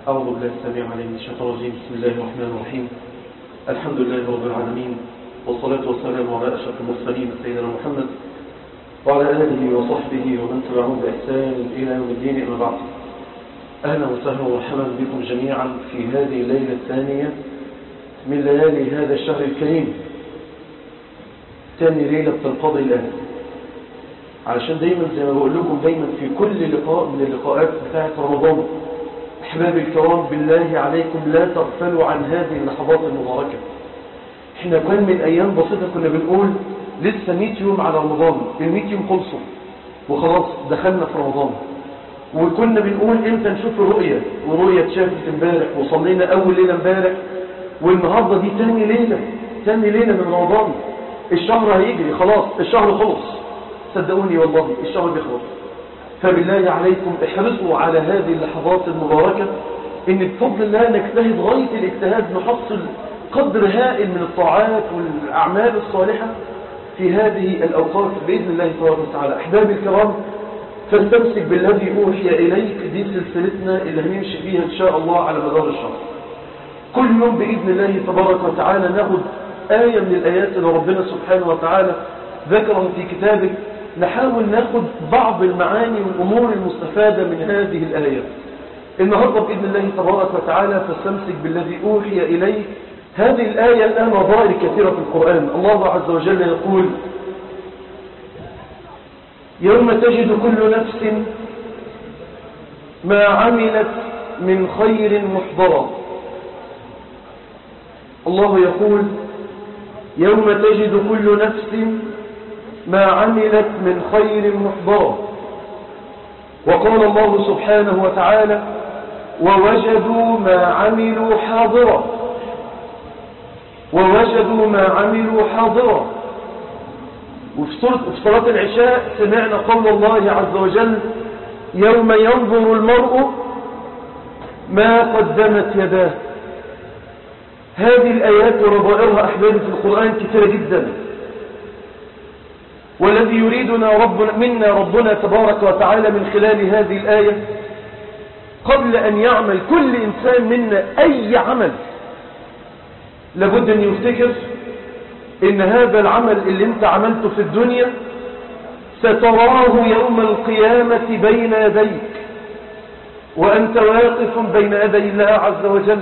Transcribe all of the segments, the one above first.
أعوذ بالله السميع العليم من الشيطان الرجيم. بسم الله الرحمن الرحيم. الحمد لله رب العالمين، والصلاة والسلام على أشرف المرسلين سيدنا محمد وعلى آله وصحبه ومن تبعهم بإحسان إلى يوم الدين. أما بعد، أهلا وسهلا ومرحبا بكم جميعا في هذه الليلة الثانية من ليالي هذا الشهر الكريم. ثاني ليلة بتنقضي الآن، علشان دايما زي ما بقول لكم دايما في كل لقاء من اللقاءات بتاعت رمضان، أحبابي الكرام بالله عليكم لا تغفلوا عن هذه اللحظات المباركة. احنا كان من أيام بسيطة كنا بنقول لسه 100 يوم على رمضان، ال100 يوم خلصوا وخلاص دخلنا في رمضان، وكنا بنقول امتى نشوف الرؤية، ورؤية اتشافت امبارح وصلينا أول ليلة امبارح، والنهاردة دي تاني ليلة من رمضان. الشهر هيجري خلاص، الشهر خلص، صدقوني والله الشهر بيخلص. فبالله عليكم احرصوا على هذه اللحظات المباركة، ان بفضل الله نجتهد غاية الاجتهاد نحصل قدر هائل من الطاعات والأعمال الصالحة في هذه الأوقات بإذن الله تبارك وتعالى. أحبابي الكرام، فاستمسك بالذي أوحي إليك، دي سلسلتنا اللي هنمشي فيها إن شاء الله على مدار الشهر. كل يوم بإذن الله تبارك وتعالى ناخد آية من الآيات اللي ربنا سبحانه وتعالى ذكرها في كتابه، نحاول ناخد بعض المعاني والأمور المستفادة من هذه الآيات. النهاردة بإذن الله تبارك وتعالى فاستمسك بالذي أوحي إليك، هذه الآية لها نظائر كثيرة في القرآن. الله عز وجل يقول: يوم تجد كل نفس ما عملت من خير محضرا. الله يقول: يوم تجد كل نفس ما عملت من خير محضرا. وقال الله سبحانه وتعالى: ووجدوا ما عملوا حاضرا. ووجدوا ما عملوا حاضرا. وفي صلاة العشاء سمعنا قول الله عز وجل: يوم ينظر المرء ما قدمت يداه. هذه الآيات ونظائرها أحبابي في القرآن كثيرة جدا، والذي يريدنا منا ربنا تبارك وتعالى من خلال هذه الآية، قبل أن يعمل كل إنسان منا أي عمل لابد أن يفتكر إن هذا العمل اللي انت عملته في الدنيا ستراه يوم القيامة بين يديك، وأنت واقف بين يدي الله عز وجل.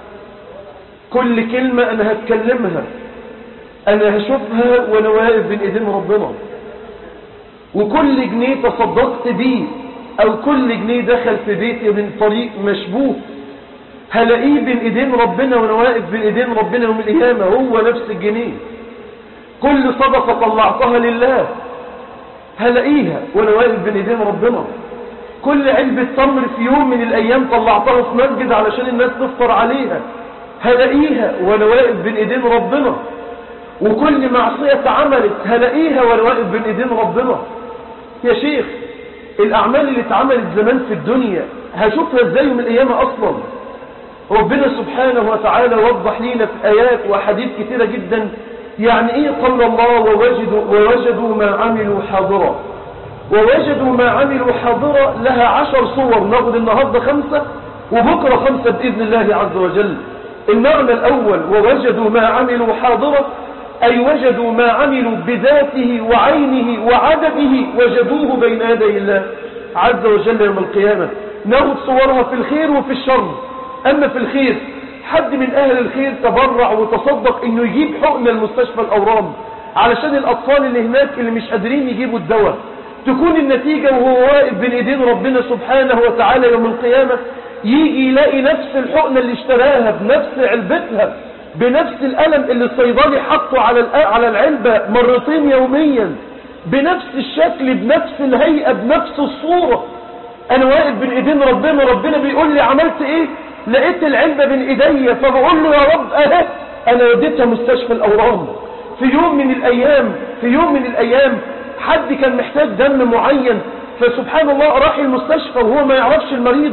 كل كلمة أنا هتكلمها أنا هشوفها وأنا واقف بين إيدين ربنا، وكل جنيه تصدقت بيه أو كل جنيه دخل في بيتي من طريق مشبوه هلاقيه بين إيدين ربنا وأنا واقف بين إيدين ربنا يوم القيامة، هو نفس الجنيه. كل صدقة طلعتها لله هلاقيها وأنا واقف بين إيدين ربنا. كل علبة تمر في يوم من الأيام طلعتها في مسجد علشان الناس تفطر عليها هلاقيها وأنا واقف بين إيدين ربنا. وكل معصية عملت هلاقيها وأنا واقف بين إيدين ربنا. يا شيخ، الأعمال اللي اتعملت زمان في الدنيا هشوفها ازاي من القيامة أصلا؟ ربنا سبحانه وتعالى وضح لنا في آيات وحديث كثيرة جدا يعني إيه قول الله ووجدوا ما عملوا حاضرا. ووجدوا ما عملوا حاضرا لها 10 صور، ناخد النهاردة 5 وبكرة 5 بإذن الله عز وجل. المعنى الأول ووجدوا ما عملوا حاضرا، أي وجدوا ما عملوا بذاته وعينه وعدده، وجدوه بين يدي الله عز وجل يوم القيامة. ناخد صورها في الخير وفي الشر. أما في الخير، حد من أهل الخير تبرع وتصدق إنه يجيب حقن المستشفى الأورام علشان الأطفال اللي هناك اللي مش قادرين يجيبوا الدواء، تكون النتيجة وهو واقف بين ايدين ربنا سبحانه وتعالى يوم القيامة يجي يلاقي نفس الحقنة اللي اشتراها بنفس علبتها بنفس الألم اللي الصيدلي حطه على العلبة مرتين يوميا بنفس الشكل بنفس الهيئة بنفس الصورة. أنا واقف بين ايدين ربنا بيقول لي عملت ايه؟ لقيت العلبة بين ايديا، فبقول له يا رب اهي انا وديتها مستشفى الأورام. في يوم من الأيام حد كان محتاج دم معين، فسبحان الله راح المستشفى وهو ما يعرفش المريض،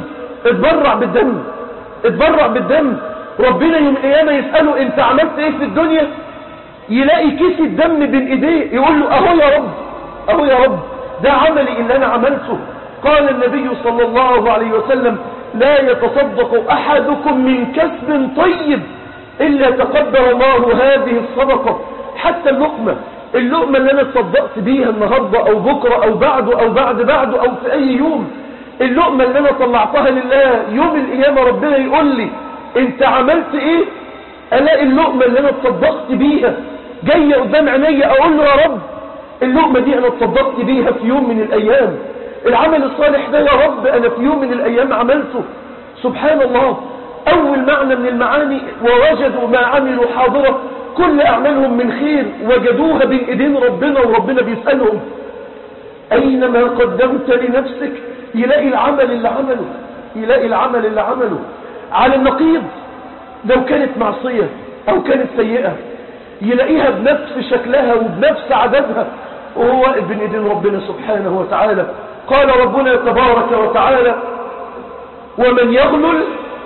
اتبرع بالدم. ربنا يوم القيامة يسأله انت عملت ايه في الدنيا؟ يلاقي كيس الدم بين ايديه، يقول له اهو يا رب ده عملي اللي انا عملته. قال النبي صلى الله عليه وسلم لا يتصدق أحدكم من كسب طيب إلا تقدر الله هذه الصدقة. حتى اللقمة اللي أنا تصدقت بيها النهاردة أو بكرة أو بعده أو بعده أو في أي يوم، اللقمة اللي أنا طلعتها لله يوم القيامة ربنا يقول لي أنت عملت إيه؟ ألاقي اللقمة اللي أنا تصدقت بيها جاية قدام عيني، أقول له يا رب اللقمة دي أنا تصدقت بيها في يوم من الأيام، العمل الصالح ده يا رب أنا في يوم من الأيام عملته. سبحان الله. أول معنى من المعاني ووجدوا ما عملوا حاضرة، كل أعمالهم من خير وجدوها بين إيدين ربنا، وربنا بيسألهم أينما قدمت لنفسك، يلاقي العمل اللي عمله. على النقيض لو كانت معصية أو كانت سيئة يلاقيها بنفس شكلها وبنفس عددها وهو واقف بين إيدين ربنا سبحانه وتعالى. قال ربنا تبارك وتعالى ومن يغلل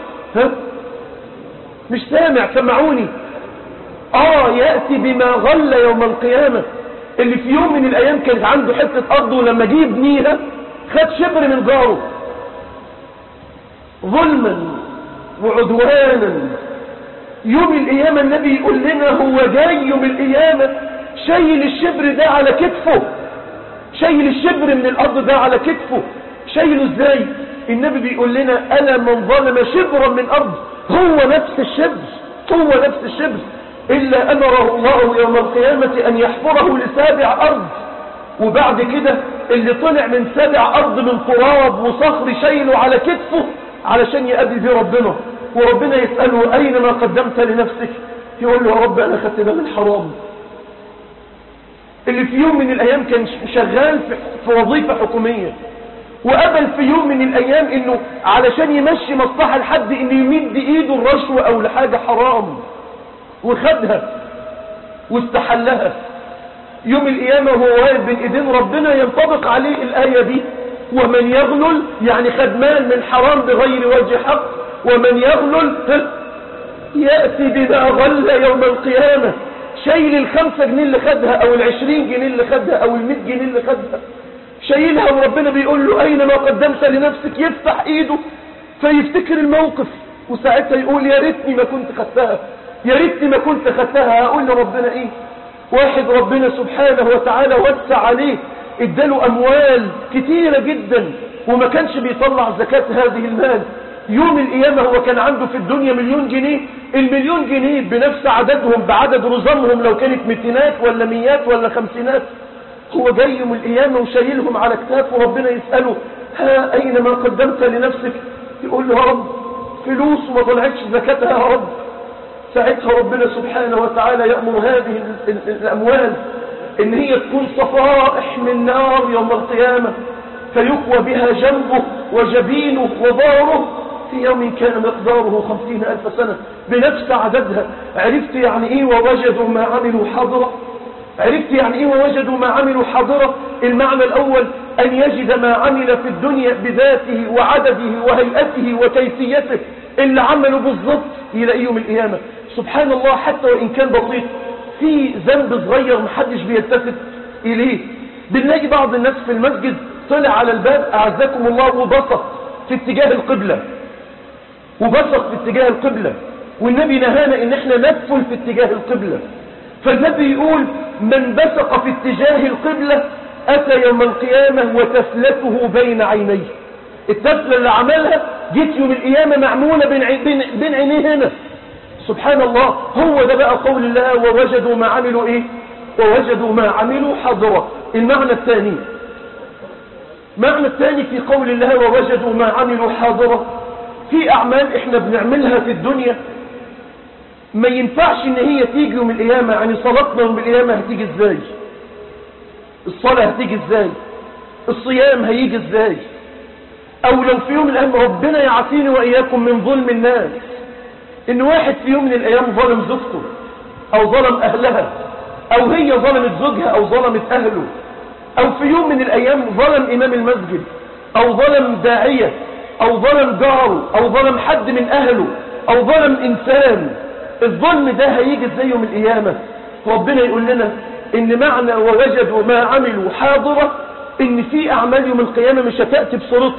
مش سامع، سمعوني يأتي بما غل يوم القيامة. اللي في يوم من الأيام كانت عنده حتة أرض ولما جه يبنيها خد شبر من جاره ظلما وعدوانا، يوم القيامة النبي يقول لنا هو جاي يوم القيامة شايل الشبر ده على كتفه، شايل الشبر من الأرض ده على كتفه. شايله ازاي؟ النبي بيقول لنا ألا من ظلم شبرا من أرض، هو نفس الشبر إلا أمره الله يوم القيامة أن يحفره ل7 أرض. وبعد كده اللي طلع من 7 أرض من تراب وصخر شايله على كتفه علشان يقابل بيه ربنا، وربنا يسأله أين ما قدمت لنفسك؟ يقول له يا رب أنا خدت ده من حرام. اللي في يوم من الأيام كان شغال في وظيفة حكومية وقبل في يوم من الأيام إنه علشان يمشي مصلحة لحد إنه يمد إيده الرشوة أو لحاجة حرام وخدها واستحلها، يوم القيامة وهو واقف بين إيدين ربنا ينطبق عليه الآية دي ومن يغلل، يعني خد مال من حرام بغير وجه حق، ومن يغلل يأتي بما غل يوم القيامة، شايل 5 جنيه اللي خدها أو 20 جنيه اللي خدها أو 100 جنيه اللي خدها شايلها، وربنا بيقول له أين ما قدمت لنفسك؟ يفتح إيده فيفتكر الموقف وساعتها يقول يا ريتني ما كنت خدتها. هقول لربنا إيه؟ واحد ربنا سبحانه وتعالى وسع عليه اداله أموال كتيرة جدا وما كانش بيطلع زكاة هذه المال، يوم القيامة هو كان عنده في الدنيا 1,000,000 جنيه، ال1,000,000 جنيه بنفس عددهم بعدد رزمهم لو كانت 200 ولا 100 ولا 50، هو جاي يوم القيامة وشايلهم على كتافه وربنا يسأله ها أين ما قدمت لنفسك؟ يقول له يا رب فلوس وما طلعتش زكاتها يا رب. ساعتها ربنا سبحانه وتعالى يأمر هذه الأموال إن هي تكون صفائح من نار يوم القيامة فيقوى بها جنبه وجبينه وظهره في يوم كان مقداره 50,000 سنة بنفس عددها. عرفت يعني إيه ووجدوا ما عملوا حاضرة؟ عرفت يعني إيه ووجدوا ما عملوا حاضرة؟ المعنى الأول أن يجد ما عمل في الدنيا بذاته وعدده وهيئته وكيفيته، اللي عمله بالضبط يلاقيه يوم القيامة. سبحان الله، حتى وإن كان بسيط، في ذنب صغير محدش بيلتفت إليه. بنلاقي بعض الناس في المسجد طلع على الباب أعزكم الله وبصق في اتجاه القبلة، والنبي نهانا إن احنا ندفل في اتجاه القبلة. فالنبي يقول من بصق في اتجاه القبلة أتى يوم القيامة وتفلته بين عينيه. التفلة اللي عملها جيت يوم القيامة معمولة بين عينيه هنا. سبحان الله. هو ده بقى قول الله ووجدوا ما عملوا إيه؟ ووجدوا ما عملوا حاضرة. المعنى الثاني في قول الله ووجدوا ما عملوا حاضرة، في أعمال إحنا بنعملها في الدنيا ما ينفعش إن هي تيجي يوم القيامة. يعني صلاتنا يوم القيامة هتيجي إزاي؟ الصلاة هتيجي إزاي؟ الصيام هيجي إزاي؟ أو لو في يوم من الأيام ربنا يعافيني وإياكم من ظلم الناس، إن واحد في يوم من الأيام ظلم زوجته أو ظلم أهلها أو هي ظلمت زوجها أو ظلمت أهله، أو في يوم من الأيام ظلم إمام المسجد أو ظلم داعية أو ظلم جاره أو ظلم حد من أهله أو ظلم إنسان. الظلم ده هيجي ازاي يوم القيامة؟ ربنا يقول لنا إن معنى ووجدوا ما عملوا حاضرة إن في أعمال يوم القيامة مش هتأتي بصورتها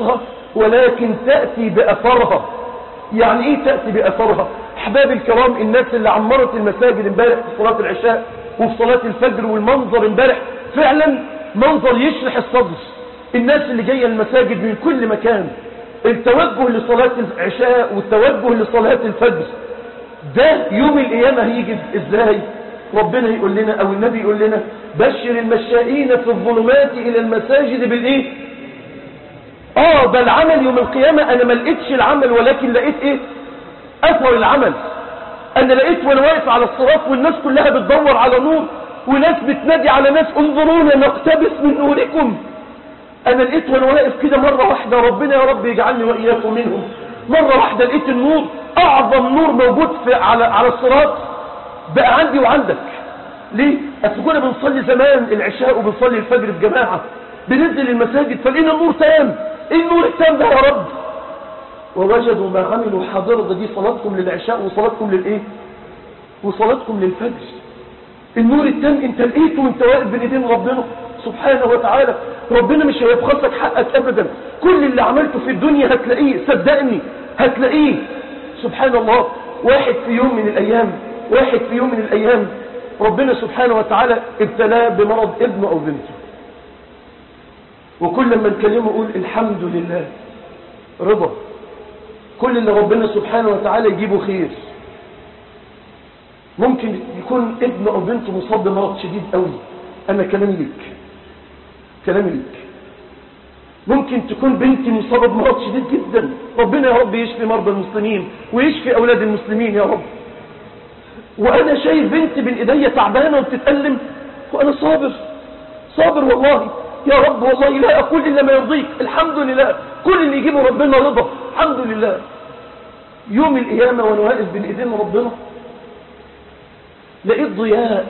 ولكن تأتي بأثرها. يعني ايه تأتي بأثرها؟ احباب الكرام، الناس اللي عمرت المساجد امبارح في صلاة العشاء وفي صلاة الفجر، والمنظر امبارح فعلا منظر يشرح الصدر. الناس اللي جاية المساجد من كل مكان، التوجه لصلاة العشاء والتوجه لصلاة الفجر، ده يوم القيامة هيجي ازاي؟ ربنا يقول لنا او النبي يقول لنا بشر المشائين في الظلمات الى المساجد بالايه؟ ده العمل يوم القيامة. انا ما لقيتش العمل، ولكن لقيت ايه؟ اثر العمل. انا لقيت وانا واقف على الصراط والناس كلها بتدور على نور، وناس بتنادي على ناس انظرونا نقتبس من نوركم. انا لقيت وانا واقف كده مرة واحدة، ربنا يا رب يجعلني واياكم منهم، مرة واحدة لقيت النور، اعظم نور موجود على الصراط بقى عندي وعندك. ليه؟ اصل كنا بنصلي زمان العشاء وبنصلي الفجر بجماعة، بننزل المساجد فلقينا النور تام. ايه النور التام ده يا رب؟ ووجدوا ما عملوا حاضرة. دي صلاتكم للعشاء وصلاتكم للايه؟ وصلاتكم للفجر. النور التام انت لقيته وانت واقف بين ايدين ربنا سبحانه وتعالى. ربنا مش هيبخسك حقك ابدا. كل اللي عملته في الدنيا هتلاقيه، صدقني هتلاقيه. سبحان الله. واحد في يوم من الايام ربنا سبحانه وتعالى ابتلاه بمرض ابنه او بنته، وكل ما نكلمه يقول الحمد لله، رضا. كل اللي ربنا سبحانه وتعالى يجيبه خير. ممكن يكون ابن او بنته مصاب بمرض شديد قوي، انا كلامي ليك. ممكن تكون بنتي مصابه بمرض شديد جدا، ربنا يا رب يشفي مرضى المسلمين ويشفي اولاد المسلمين يا رب. وانا شايف بنتي بين ايديا تعبانه وبتتألم، وانا صابر والله يا رب، والله لا اقول الا ما يرضيك. الحمد لله. كل اللي يجيبه ربنا رضا، الحمد لله. يوم القيامه وانا واقف بين ايدين ربنا لقيت ضياء.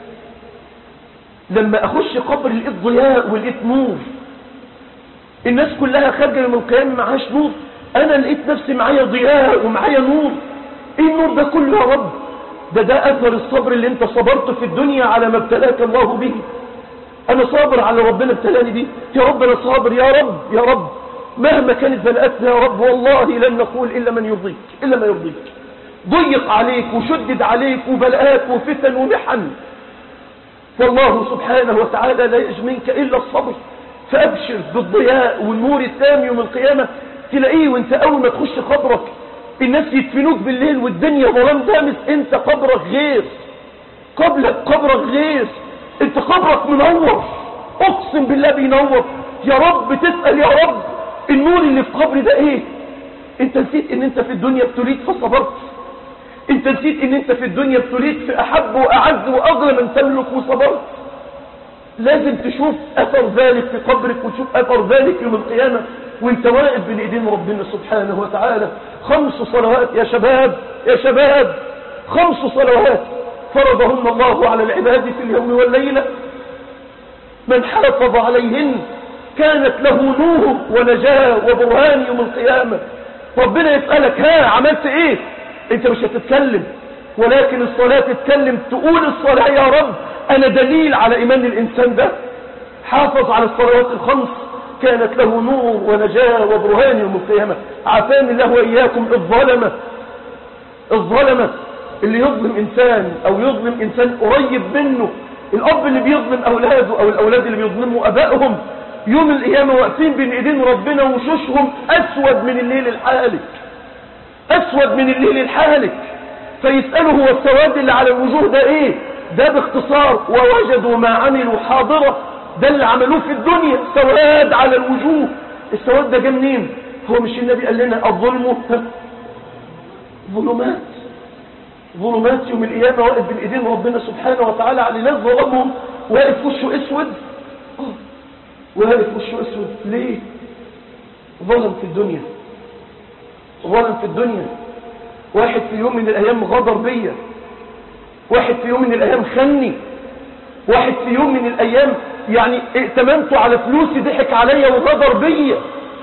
لما اخش قبر لقيت ضياء ولقيت نور. الناس كلها خارجه يوم القيامه معهاش نور، انا لقيت نفسي معايا ضياء ومعايا نور. ايه النور ده كله يا رب؟ ده اثر الصبر اللي انت صبرت في الدنيا على ما ابتلاك الله به. انا صابر على ربنا ابتلاني دي يا رب، انا صابر يا رب مهما كانت بلاءاتنا يا رب، والله لن نقول الا ما يرضيك. ضيق عليك وشدد عليك وبلاءات وفتن ومحن، والله سبحانه وتعالى لا يجمنك الا الصبر. فابشر بالضياء والنور التام يوم القيامه تلاقيه. وانت اول ما تخش قبرك الناس يدفنوك بالليل والدنيا ظلام دامس، انت قبرك غير، قبرك غير. انت قبرك منور، اقسم بالله بينور. يا رب تسأل يا رب النور اللي في قبري ده ايه؟ انت نسيت ان انت في الدنيا ابتليت فصبرت. انت نسيت ان انت في الدنيا ابتليت في احب واعز واغلى من تملك وصبرت. لازم تشوف اثر ذلك في قبرك، وتشوف اثر ذلك يوم القيامة وانت واقف بين ايدين ربنا سبحانه وتعالى. 5 صلوات يا شباب، 5 صلوات فرضهن الله على العباد في اليوم والليلة، من حافظ عليهن كانت له نور ونجاة وبرهان يوم القيامة. ربنا يسألك عملت ايه؟ انت مش هتتكلم، ولكن الصلاة تتكلم. تقول الصلاة يا رب انا دليل على ايمان الانسان ده. حافظ على الصلوات ال5 كانت له نور ونجاة وبرهان يوم القيامة. عافاني الله وإياكم الظلمة اللي يظلم إنسان أو يظلم إنسان قريب منه. الأب اللي بيظلم أولاده أو الأولاد اللي بيظلموا أبائهم يوم القيامة واقفين بين إيدين ربنا وشوشهم أسود من الليل الحالك. فيسأله هو السواد اللي على الوجوه ده إيه؟ ده باختصار ووجدوا ما عملوا حاضرة. ده اللي عملوه في الدنيا، سواد على الوجوه. السواد ده جه منين؟ هو مش النبي قال لنا الظلم ظلمات يوم القيامة واقف بين ايدين ربنا سبحانه وتعالى على ناس ظلمهم، واقف وشه اسود. ليه؟ ظلم في الدنيا. واحد في يوم من الايام غدر بيا، واحد في يوم من الايام خني، واحد في يوم من الايام يعني ائتمنته على فلوسي ضحك عليا وغدر بيا.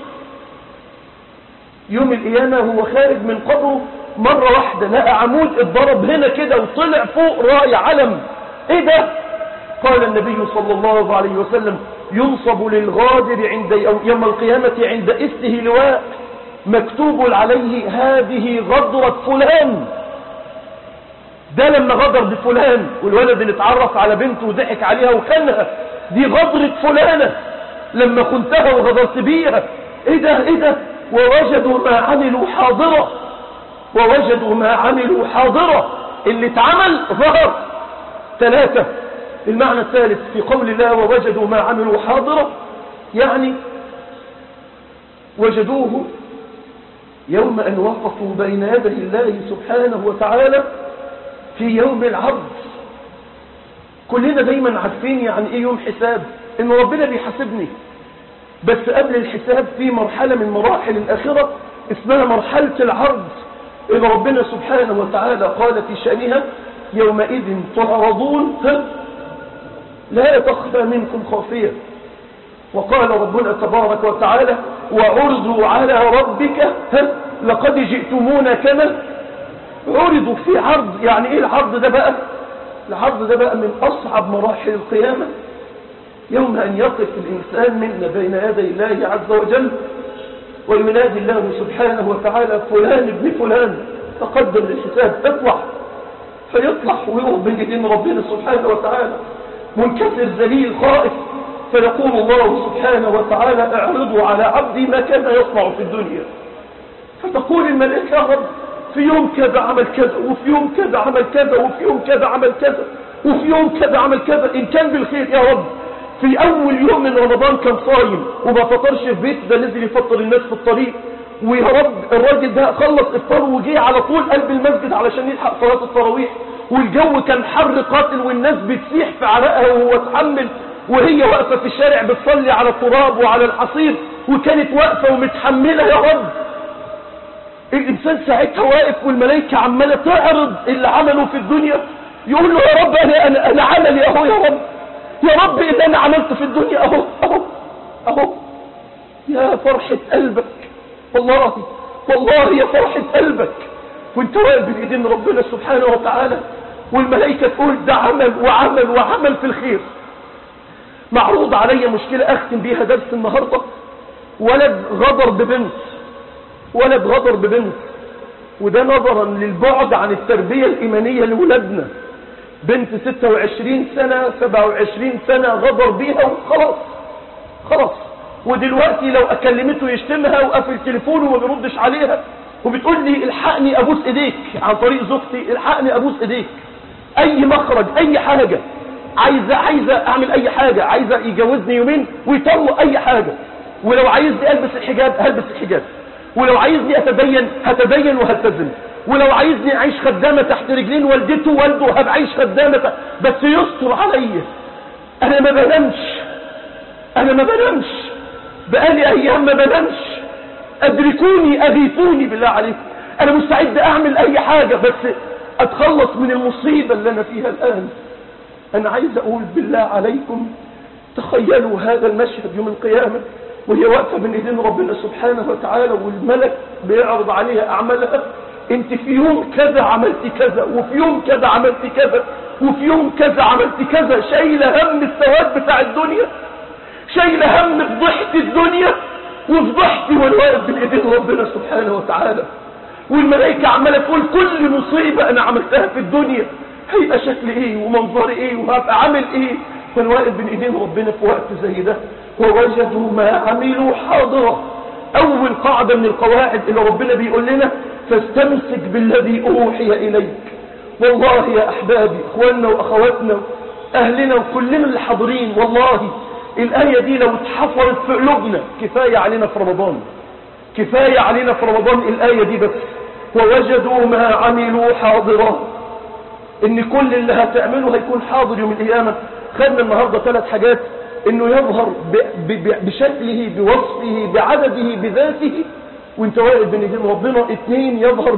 يوم القيامة هو خارج من قبره مرة واحدة لقى عمود اتضرب هنا كده وطلع فوق راية علم. ايه ده؟ قال النبي صلى الله عليه وسلم ينصب للغادر يوم القيامة عند إسته لواء مكتوب عليه هذه غدرة فلان. ده لما غدر بفلان، والولد اللي اتعرف على بنته وضحك عليها وخانها، دي غدرة فلانة لما خنتها وغدرت بيها. ايه ده ووجدوا ما عملوا حاضرة، ووجدوا ما عملوا حاضرة. اللي اتعمل ظهر. 3. المعنى الثالث في قول الله ووجدوا ما عملوا حاضرة، يعني وجدوه يوم أن وقفوا بين يدي الله سبحانه وتعالى في يوم العرض. كلنا دايما عارفين يعني ايه يوم حساب، ان ربنا بيحاسبني، بس قبل الحساب في مرحلة من مراحل الآخرة اسمها مرحلة العرض، إذا ربنا سبحانه وتعالى قال في شأنها يومئذ تعرضون لا تخفى منكم خافية. وقال ربنا تبارك وتعالى وعرضوا على ربك لقد جئتمونا كما عرضوا. في عرض. يعني ايه العرض ده بقى؟ العرض ده بقى من أصعب مراحل القيامة، يوم أن يقف الإنسان منا بين يدي الله عز وجل وينادي الله سبحانه وتعالى فلان ابن فلان تقدم للحساب، اطلع. فيطلع ويقف بين يدين ربنا سبحانه وتعالى منكسر ذليل خائف، فيقول الله سبحانه وتعالى اعرضوا على عبدي ما كان يصنع في الدنيا. فتقول الملائكة يا رب في يوم كذا عمل كذا، وفي يوم كذا عمل كذا، وفي يوم كذا عمل كذا، وفي يوم كذا عمل كذا. إن كان بالخير يا رب في أول يوم من رمضان كان صايم وما فطرش في بيت، ده نزل يفطر الناس في الطريق، ويا رب الراجل ده خلص افطاره وجه على طول قلب المسجد علشان يلحق صلاة التراويح، والجو كان حر قاتل والناس بتسيح في عرقها وهو اتحمل، وهي واقفة في الشارع بتصلي على التراب وعلى الحصير، وكانت واقفة ومتحملة يا رب. الإنسان ساعتها واقف والملائكة عمالة تعرض اللي عمله في الدنيا، يقول له يا رب أنا عملي أهو، يا رب اللي أنا عملته في الدنيا أهو. يا فرحة قلبك، والله يا فرحة قلبك وانت واقف بين ايدين ربنا سبحانه وتعالى، والملائكة تقول ده عمل وعمل وعمل في الخير. معروض علي مشكلة أختم بيها درس النهاردة. ولد غدر ببنت، وده نظرا للبعد عن التربية الإيمانية لولادنا. بنت 26 سنة 27 سنة غدر بيها وخلاص. ودلوقتي لو أكلمته يشتمها وقفل تليفونه وما بيردش عليها، وبتقول لي الحقني أبوس إيديك عن طريق زوجتي، الحقني أبوس إيديك، أي مخرج، أي حاجة، عايزة أعمل أي حاجة، عايزة يجوزني يومين ويطلق أي حاجة، ولو عايزني ألبس الحجاب هلبس الحجاب، ولو عايزني هتدين وهلتزم، ولو عايزني أعيش خدامة تحت رجلين والدته ووالده هبعيش خدامة، بس يستر عليا. أنا ما بنامش بقالي أيام ما بنامش، أدركوني أغيثوني بالله عليكم. أنا مستعد أعمل أي حاجة بس أتخلص من المصيبة اللي أنا فيها الآن. أنا عايز أقول بالله عليكم تخيلوا هذا المشهد يوم القيامة وهي واقفة بين ايدين ربنا سبحانه وتعالى، والملك بيعرض عليها أعمالها. انت في يوم كذا عملت كذا، وفي يوم كذا عملت كذا، وفي يوم كذا عملت كذا. شايلة هم الثواب بتاع الدنيا، شايلة هم فضحت الدنيا وفضحتي وانا واقف بين ايدين ربنا سبحانه وتعالى، والملائكة عمالة تقول كل مصيبة انا عملتها في الدنيا هيبقى شكل ايه ومنظر ايه وهبقى عامل ايه وانا واقف بين ايدين ربنا في وقت زي ده. ووجدوا ما عملوا حاضرة. اول قاعدة من القواعد اللي ربنا بيقول لنا فاستمسك بالذي اوحي اليك. والله يا احبابي اخواننا واخواتنا اهلنا وكلنا اللي حاضرين، والله الآية دي لو اتحفرت في قلوبنا كفاية علينا في رمضان، كفاية علينا في رمضان الآية دي بس. ووجدوا ما عملوا حاضرا، ان كل اللي هتعمله هيكون حاضر يوم القيامة. خدنا النهاردة 3 حاجات: انه يظهر بشكله بوصفه بعدده بذاته وانت واقف بين ايدين ربنا. 2 يظهر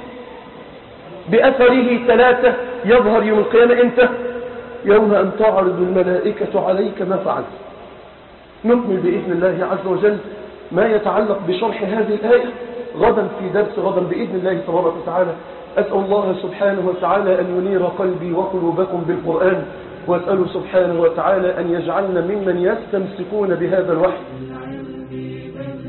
بأثره. 3 يظهر يوم القيامة انت يوم أن تعرض الملائكة عليك ما فعلت. نكمل بإذن الله عز وجل ما يتعلق بشرح هذه الآية غدا في درس غدا بإذن الله تبارك وتعالى. أسأل الله سبحانه وتعالى أن ينير قلبي وقلوبكم بالقرآن وأسأله سبحانه وتعالى أن يجعلنا ممن يستمسكون بهذا الوحي.